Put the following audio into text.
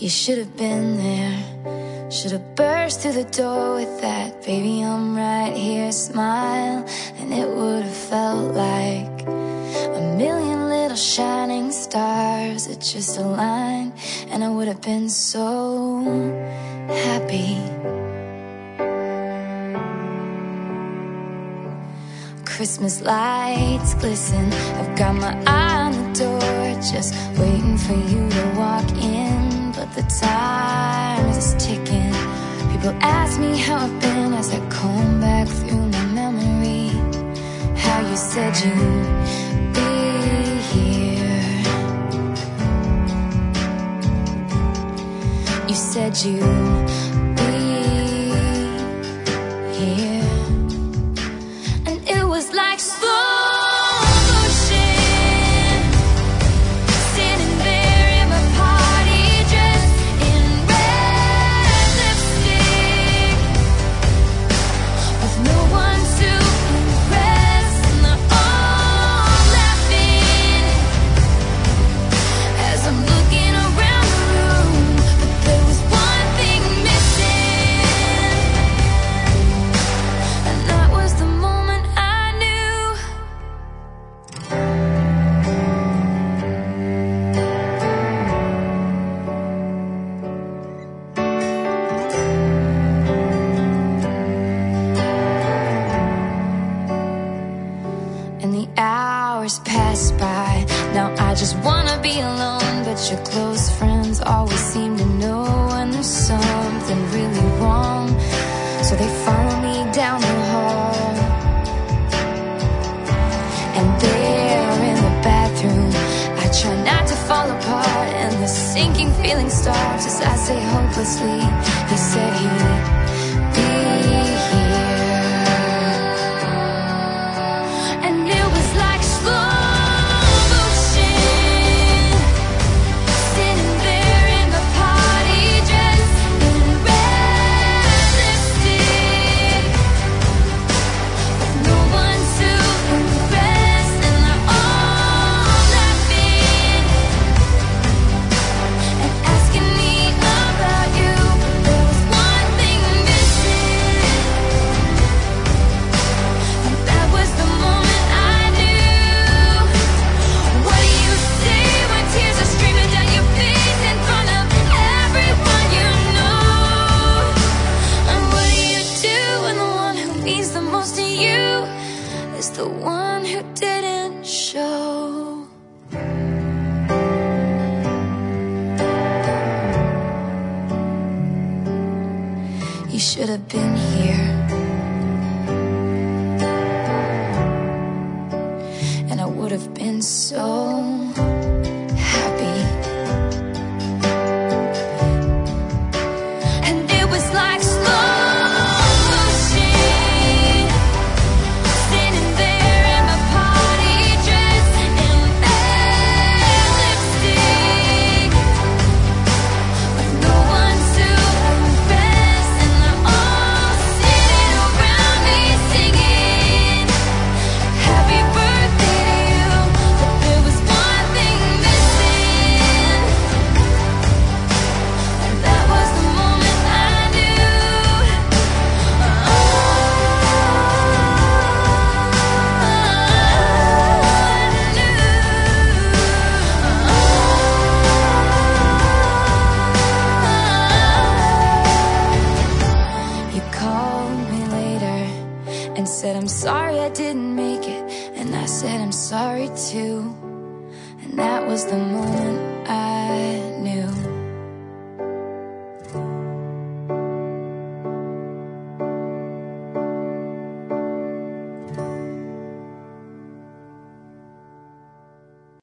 You should have been there. Should have burst through the door with that "baby, I'm right here" smile, and it would have felt like a million little shining stars that just aligned, and I would have been so happy. Christmas lights glisten, I've got my eye on the door, just waiting for you to walk in. But the time is ticking. People ask me how I've been as I comb back through my memory. How you said you'd be here. You said you'd be here. And it was like slow pass by. Now I just wanna be alone, but your close friends always seem to know when there's something really wrong, so they follow me down the hall. And there in the bathroom, I try not to fall apart, and the sinking feeling starts as I say hopelessly, he said he'd be here. And it was like slow the one who didn't show. You should have been here, and I would have been so happy. And it was like slow said, I'm sorry I didn't make it, and I said I'm sorry too, and that was the moment I knew.